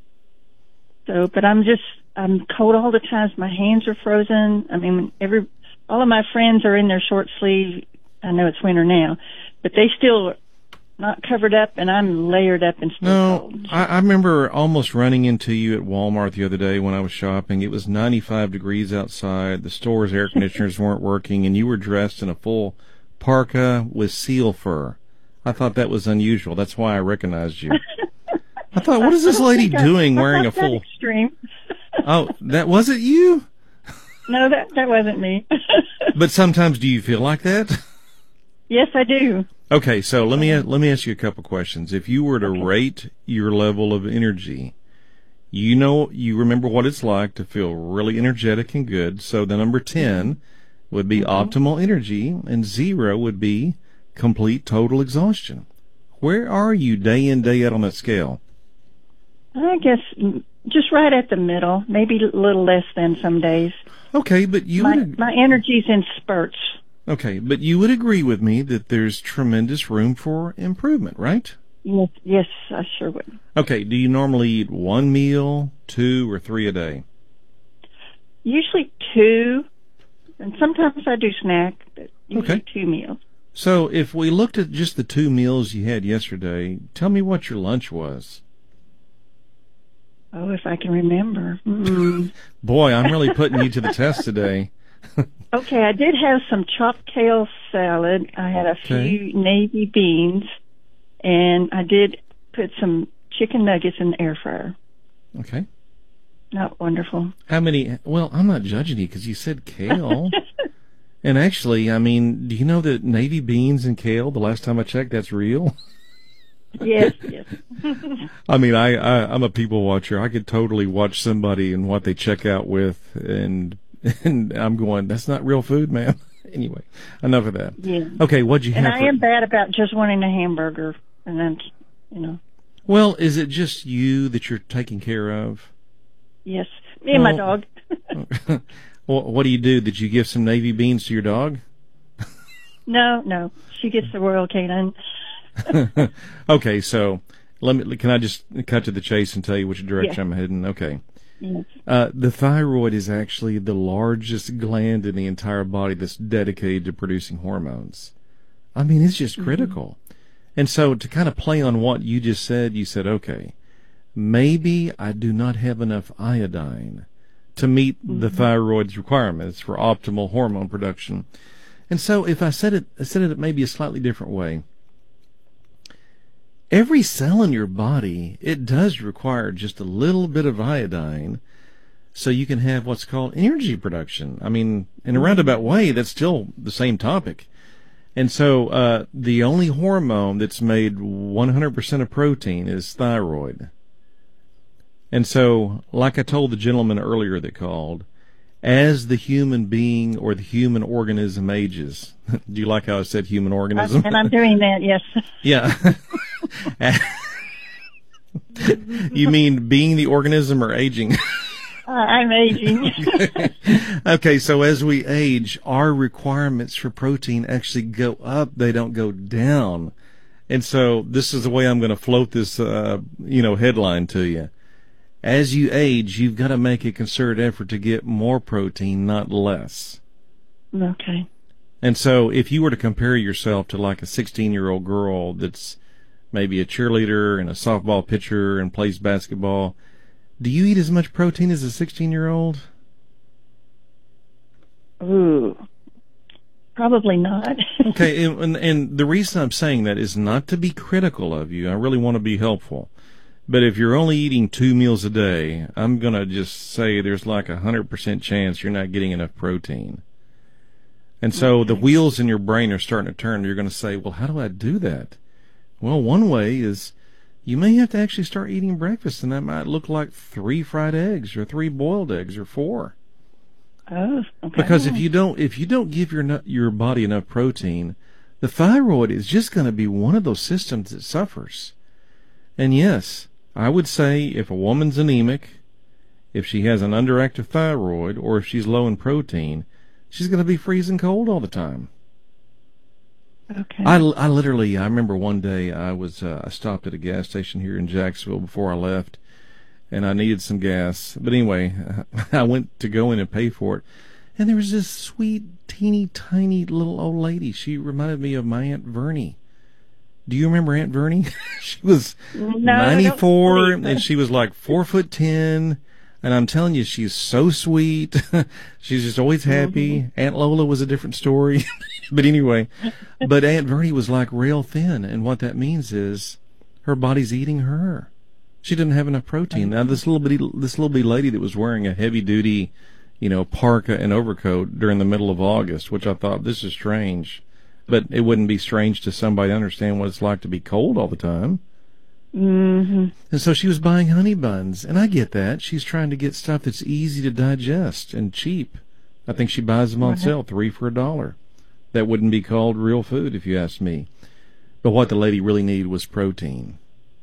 So, but I'm just I'm cold all the time. My hands are frozen. I mean, every all of my friends are in their short sleeve. I know it's winter now, but they still not covered up, and I'm layered up and still No, cold. I, I remember almost running into you at Walmart the other day when I was shopping. It was ninety-five degrees outside. The store's air conditioners weren't working, and you were dressed in a full parka with seal fur. I thought that was unusual. That's why I recognized you. I thought, what is this I don't lady think I- doing I'm wearing a not that full... extreme. Oh, that wasn't you? No, that that wasn't me. But sometimes do you feel like that? Yes, I do. Okay, so let me let me ask you a couple questions. If you were to rate your level of energy, you know, you remember what it's like to feel really energetic and good. So the number ten would be optimal energy, and zero would be complete total exhaustion. Where are you day in, day out on that scale? I guess mm, just right at the middle, maybe a little less than some days. Okay, but you My would my energy's in spurts. okay, but you would agree with me that there's tremendous room for improvement, right? Yes, yes, I sure would. Okay, do you normally eat one meal, two, or three a day? Usually two, and sometimes I do snack, but usually Okay. two meals. So if we looked at just the two meals you had yesterday, tell me what your lunch was. Oh, if I can remember. Mm. Boy, I'm really putting you to the test today. Okay, I did have some chopped kale salad. I had a Okay. few navy beans, and I did put some chicken nuggets in the air fryer. Okay. Not wonderful. How many? Well, I'm not judging you because you said kale. And actually, I mean, do you know that navy beans and kale, the last time I checked, that's real? Yes, yes. I mean, I, I, I'm a people watcher. I could totally watch somebody and what they check out with, and and I'm going, that's not real food, man. Anyway, enough of that. Yeah. Okay, what'd you And have I for... am bad about just wanting a hamburger, and then, you know. Well, is it just you that you're taking care of? Yes, me and well, my dog. Well, what do you do? Did you give some navy beans to your dog? No, no, she gets the Royal Canin. Okay, so let me. Can I just cut to the chase and tell you which direction Yes. I'm heading? Okay. Yes. Uh, the thyroid is actually the largest gland in the entire body that's dedicated to producing hormones. I mean, it's just critical. Mm-hmm. And so to kind of play on what you just said, you said, okay, maybe I do not have enough iodine to meet mm-hmm. the thyroid's requirements for optimal hormone production. And so if I said it, I said it maybe a slightly different way. Every cell in your body, it does require just a little bit of iodine so you can have what's called energy production. I mean, in a roundabout way, that's still the same topic. And so uh, the only hormone that's made one hundred percent of protein is thyroid. And so, like I told the gentleman earlier that called, as the human being or the human organism ages, do you like how I said human organism? And I'm doing that, yes. Yeah. You mean being the organism or aging? Uh, I'm aging. Okay, so as we age, our requirements for protein actually go up. They don't go down. And so this is the way I'm going to float this, uh, you know, headline to you. As you age, you've got to make a concerted effort to get more protein, not less. Okay. And so if you were to compare yourself to like a sixteen-year-old girl that's maybe a cheerleader and a softball pitcher and plays basketball, do you eat as much protein as a sixteen-year-old? Ooh, probably not. Okay, and, and the reason I'm saying that is not to be critical of you. I really want to be helpful. But if you're only eating two meals a day, I'm going to just say there's like a one hundred percent chance you're not getting enough protein. And so okay. The wheels in your brain are starting to turn. You're going to say, well, how do I do that? Well, one way is you may have to actually start eating breakfast, and that might look like three fried eggs or three boiled eggs or four. Oh, okay. Because if you don't, if you don't give your your body enough protein, the thyroid is just going to be one of those systems that suffers. And yes, I would say if a woman's anemic, if she has an underactive thyroid, or if she's low in protein, she's going to be freezing cold all the time. Okay. I, I literally, I remember one day I was, uh, I stopped at a gas station here in Jacksonville before I left, and I needed some gas. But anyway, I went to go in and pay for it, and there was this sweet, teeny, tiny little old lady. She reminded me of my Aunt Vernie. Do you remember Aunt Vernie? She was no, ninety-four, and she was like four foot ten. And I'm telling you, she's so sweet. She's just always happy. Mm-hmm. Aunt Lola was a different story. But anyway, but Aunt Vernie was like rail thin. And what that means is her body's eating her. She didn't have enough protein. Now, this little bitty, this little bitty lady that was wearing a heavy duty, you know, parka and overcoat during the middle of August, which I thought, this is strange. But it wouldn't be strange to somebody to understand what it's like to be cold all the time. Mm-hmm. And so she was buying honey buns, and I get that. She's trying to get stuff that's easy to digest and cheap. I think she buys them on sale, three for a dollar. That wouldn't be called real food if you ask me. But what the lady really needed was protein.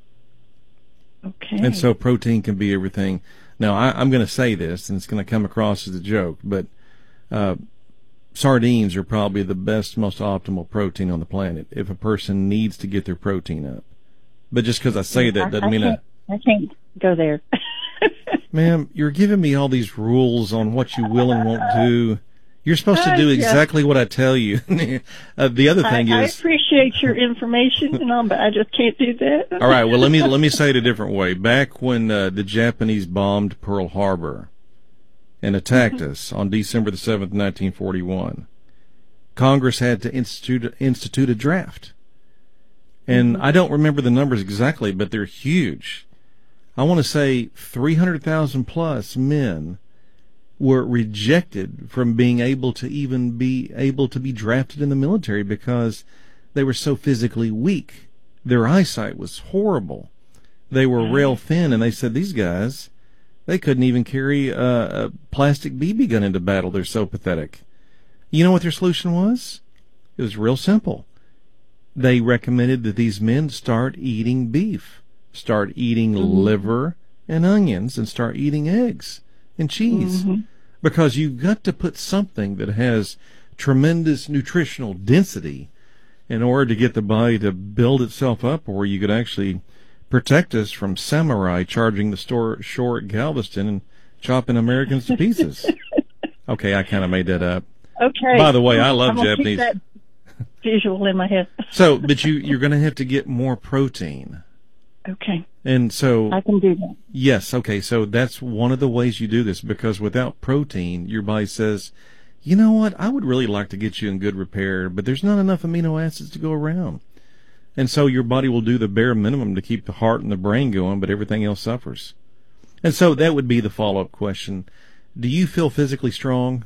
Okay. And so protein can be everything. Now, I, I'm going to say this, and it's going to come across as a joke, but uh, sardines are probably the best, most optimal protein on the planet if a person needs to get their protein up. But just because I say that doesn't I, I mean can't, I... I can't go there. Ma'am, you're giving me all these rules on what you will and won't do. You're supposed to do exactly what I tell you. uh, the other thing I, is... I appreciate your information, and all, but I just can't do that. All right, well, let me let me say it a different way. Back when uh, the Japanese bombed Pearl Harbor and attacked mm-hmm. us on December the seventh, nineteen forty-one, Congress had to institute, institute a draft. And mm-hmm. I don't remember the numbers exactly, but they're huge. I want to say three hundred thousand plus men were rejected from being able to even be able to be drafted in the military because they were so physically weak. Their eyesight was horrible. They were rail thin, and they said these guys, they couldn't even carry a, a plastic B B gun into battle. They're so pathetic. You know what their solution was? It was real simple. They recommended that these men start eating beef, start eating mm-hmm. liver and onions and start eating eggs and cheese. Mm-hmm. Because you've got to put something that has tremendous nutritional density in order to get the body to build itself up, or you could actually protect us from samurai charging the store, shore at Galveston and chopping Americans to pieces. Okay, I kind of made that up. Okay. By the way, I love I'm Japanese. Keep that visual in my head. So, but you, you're going to have to get more protein. Okay. And so I can do that. Yes, okay, so that's one of the ways you do this, because without protein, your body says, you know what, I would really like to get you in good repair, but there's not enough amino acids to go around. And so your body will do the bare minimum to keep the heart and the brain going, but everything else suffers. And so that would be the follow-up question. Do you feel physically strong?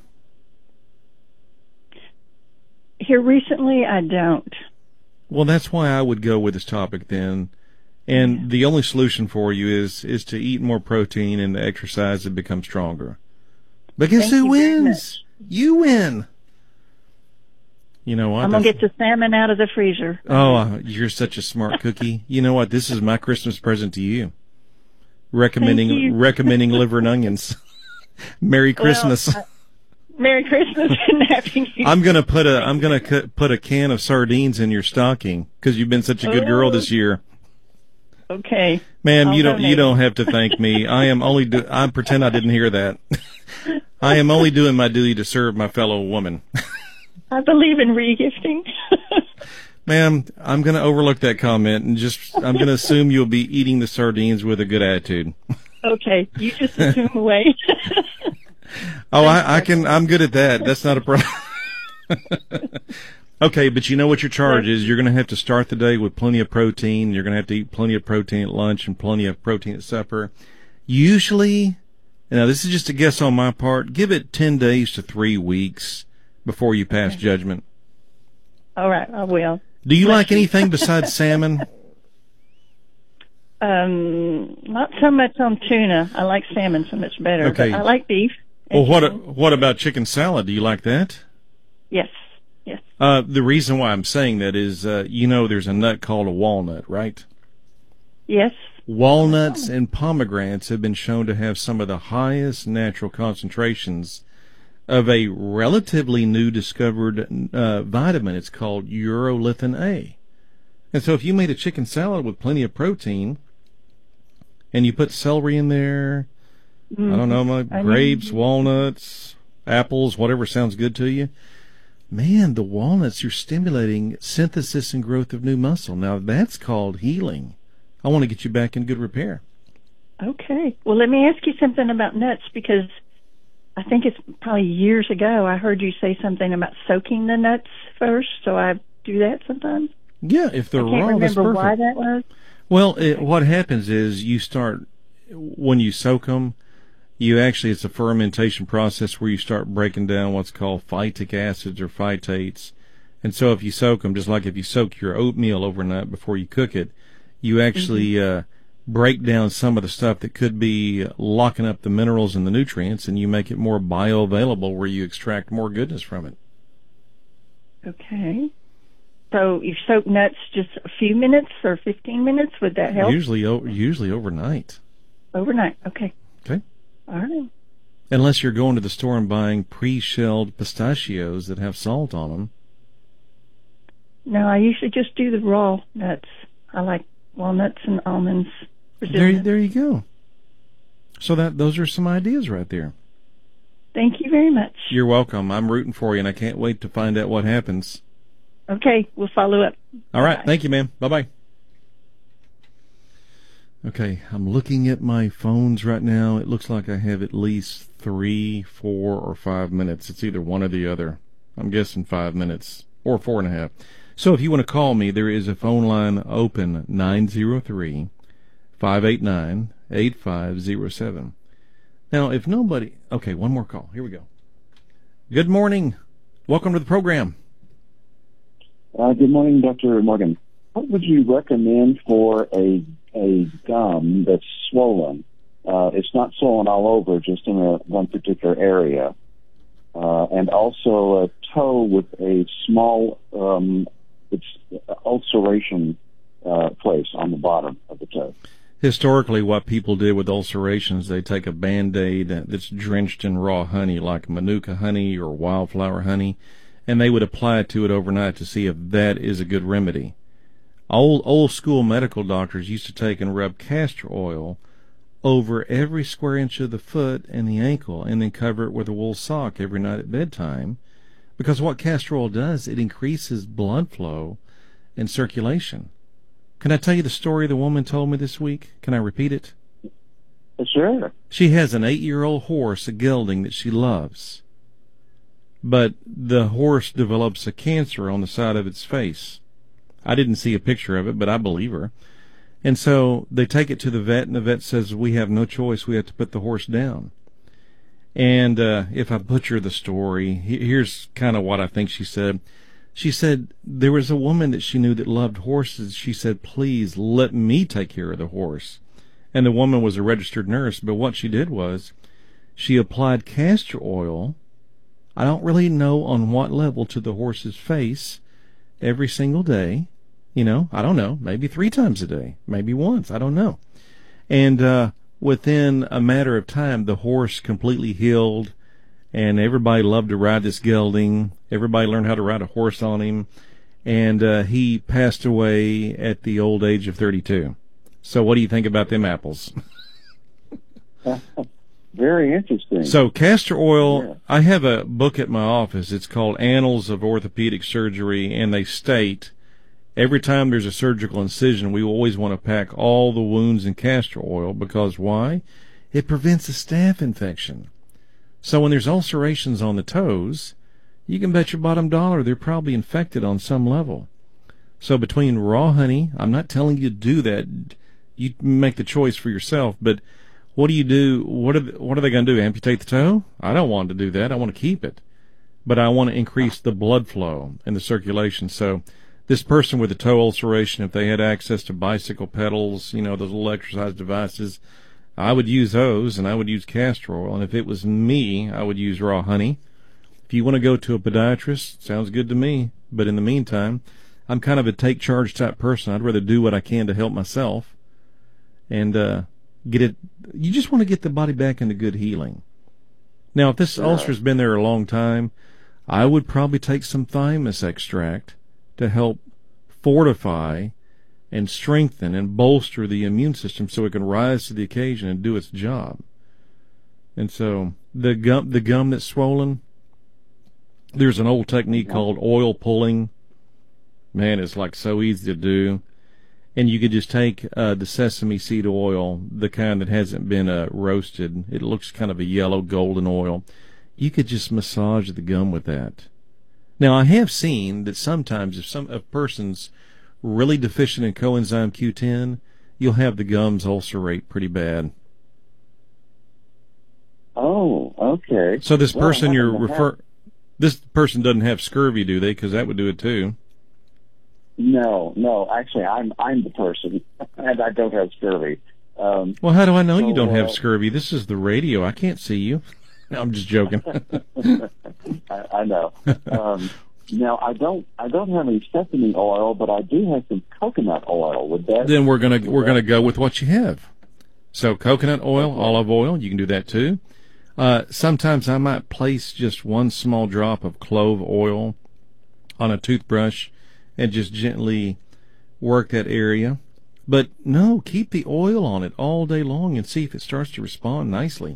Here recently, I don't. Well, that's why I would go with this topic then. And yeah. The only solution for you is is to eat more protein and to exercise and become stronger. But guess Thank who wins? You win. You know what? I'm going to get the salmon out of the freezer. Oh, uh, you're such a smart cookie. You know what? This is my Christmas present to you. Recommending you. recommending liver and onions. Merry Christmas. Well, uh, Merry Christmas and Happy New Year. I'm going to put a I'm going to put a can of sardines in your stocking because you've been such a good oh. girl this year. Okay. Ma'am, I'll you don't donate. you don't have to thank me. I am only do, I pretend I didn't hear that. I am only doing my duty to serve my fellow woman. I believe in regifting. Ma'am, I'm going to overlook that comment and just I'm going to assume you'll be eating the sardines with a good attitude. Okay, you just assume away. Oh, I, I can I'm good at that. That's not a problem. Okay, but you know what your charge is. You're going to have to start the day with plenty of protein. You're going to have to eat plenty of protein at lunch and plenty of protein at supper. Usually, now this is just a guess on my part, give it ten days to three weeks before you pass okay. judgment. All right, I will. Do you like anything besides salmon? Um, not so much on tuna. I like salmon so much better. Okay. But I like beef. Well, what what about chicken salad? Do you like that? Yes. Yes. Uh, the reason why I'm saying that is, uh, you know, there's a nut called a walnut, right? Yes. Walnuts and pomegranates have been shown to have some of the highest natural concentrations of a relatively new discovered uh, vitamin. It's called urolithin A. And so if you made a chicken salad with plenty of protein and you put celery in there, mm, I don't know, my grapes, mean, walnuts, apples, whatever sounds good to you, man, the walnuts, you're stimulating synthesis and growth of new muscle. Now, that's called healing. I want to get you back in good repair. Okay. Well, let me ask you something about nuts, because I think it's probably years ago I heard you say something about soaking the nuts first, so I do that sometimes. Yeah, if they're I can't raw, that's remember perfect. why that was. Well, it, what happens is you start, when you soak them, you actually, it's a fermentation process where you start breaking down what's called phytic acids or phytates. And so if you soak them, just like if you soak your oatmeal overnight before you cook it, you actually mm-hmm. uh, break down some of the stuff that could be locking up the minerals and the nutrients, and you make it more bioavailable where you extract more goodness from it. Okay. So you soak nuts just a few minutes or fifteen minutes, would that help? Usually, usually overnight. Overnight, okay. Okay. All right. Unless you're going to the store and buying pre-shelled pistachios that have salt on them. No, I usually just do the raw nuts. I like walnuts and almonds. There, there you go. So that those are some ideas right there. Thank you very much. You're welcome. I'm rooting for you, and I can't wait to find out what happens. Okay, we'll follow up. All right. Bye. Thank you, ma'am. Bye-bye. Okay, I'm looking at my phones right now. It looks like I have at least three, four, or five minutes. It's either one or the other. I'm guessing five minutes or four and a half. So if you want to call me, there is a phone line open, nine zero three, five eight nine, eight five zero seven. Now, if nobody... Okay, one more call. Here we go. Good morning. Welcome to the program. Uh, good morning, Doctor Morgan. What would you recommend for a a gum that's swollen? Uh, it's not swollen all over, just in a one particular area. Uh, and also a toe with a small um, it's ulceration uh, place on the bottom of the toe. historically what people did with ulcerations, they take a Band-Aid that's drenched in raw honey, like Manuka honey or wildflower honey, and they would apply it to it overnight to see if that is a good remedy. Old old school medical doctors used to take and rub castor oil over every square inch of the foot and the ankle, and then cover it with a wool sock every night at bedtime, because what castor oil does, it increases blood flow and circulation. Can I tell you the story the woman told me this week? Can I repeat it? Sure. She has an eight-year-old horse, a gelding, that she loves. But the horse develops a cancer on the side of its face. I didn't see a picture of it, but I believe her. And so they take it to the vet, and the vet says, we have no choice. We have to put the horse down. And uh, if I butcher the story, here's kind of what I think she said. She said there was a woman that she knew that loved horses. She said, please let me take care of the horse. And the woman was a registered nurse, but what she did was she applied castor oil, I don't really know on what level, to the horse's face every single day. You know, I don't know, maybe three times a day, maybe once, I don't know. And uh, within a matter of time, the horse completely healed, and everybody loved to ride this gelding. Everybody learned how to ride a horse on him, and uh, he passed away at the old age of thirty-two. So what do you think about them apples? Very interesting. So castor oil, yeah. I have a book at my office. It's called Annals of Orthopedic Surgery, and they state every time there's a surgical incision, we always want to pack all the wounds in castor oil, because why? It prevents a staph infection. So when there's ulcerations on the toes, you can bet your bottom dollar they're probably infected on some level. So between raw honey, I'm not telling you to do that. You make the choice for yourself, but what do you do? What are, what are they going to do, amputate the toe? I don't want to do that. I want to keep it. But I want to increase the blood flow and the circulation. So this person with a toe ulceration, if they had access to bicycle pedals, you know, those little exercise devices, I would use those, and I would use castor oil. And if it was me, I would use raw honey. If you want to go to a podiatrist, sounds good to me. But in the meantime, I'm kind of a take charge type person. I'd rather do what I can to help myself and uh, get it. You just want to get the body back into good healing. Now, if this yeah. ulcer's been there a long time, I would probably take some thymus extract to help fortify and strengthen and bolster the immune system so it can rise to the occasion and do its job. And so the gum, the gum that's swollen, there's an old technique called oil pulling. Man, it's like so easy to do. And you could just take uh, the sesame seed oil, the kind that hasn't been uh, roasted. It looks kind of a yellow golden oil. You could just massage the gum with that. Now, I have seen that sometimes if some a person's really deficient in coenzyme Q ten, you'll have the gums ulcerate pretty bad. Oh, okay. So this well, person you're refer, have... this person doesn't have scurvy, do they? Because that would do it too. No, no. Actually, I'm I'm the person, and I don't have scurvy. Um, well, how do I know so, you don't have uh, scurvy? This is the radio. I can't see you. No, I'm just joking. I, I know. Um, now, I don't I don't have any sesame oil, but I do have some coconut oil. Would that? Then we're gonna we're that... gonna go with what you have. So coconut oil, okay. olive oil, you can do that too. Uh, sometimes I might place just one small drop of clove oil on a toothbrush and just gently work that area. But no, keep the oil on it all day long and see if it starts to respond nicely.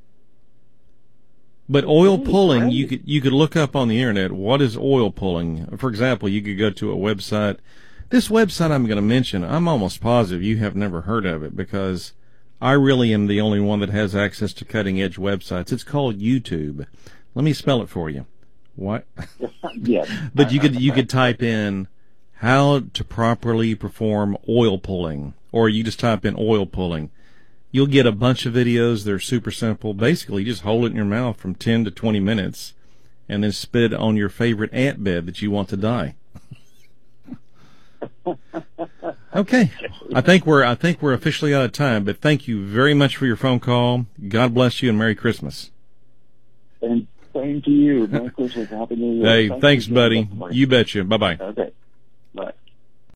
But oil pulling, you could you could look up on the internet, what is oil pulling? For example, you could go to a website. This website I'm going to mention, I'm almost positive you have never heard of it, because I really am the only one that has access to cutting-edge websites. It's called YouTube. Let me spell it for you. What? Yes. But you could you could type in how to properly perform oil pulling, or you just type in oil pulling. You'll get a bunch of videos. They're super simple. Basically, you just hold it in your mouth from ten to twenty minutes and then spit it on your favorite ant bed that you want to die. Okay. I think we're I think we're officially out of time, but thank you very much for your phone call. God bless you and Merry Christmas. And same to you. Merry Christmas. Happy New Year. Hey, Thank thanks, you, buddy. You betcha. Bye-bye. Okay.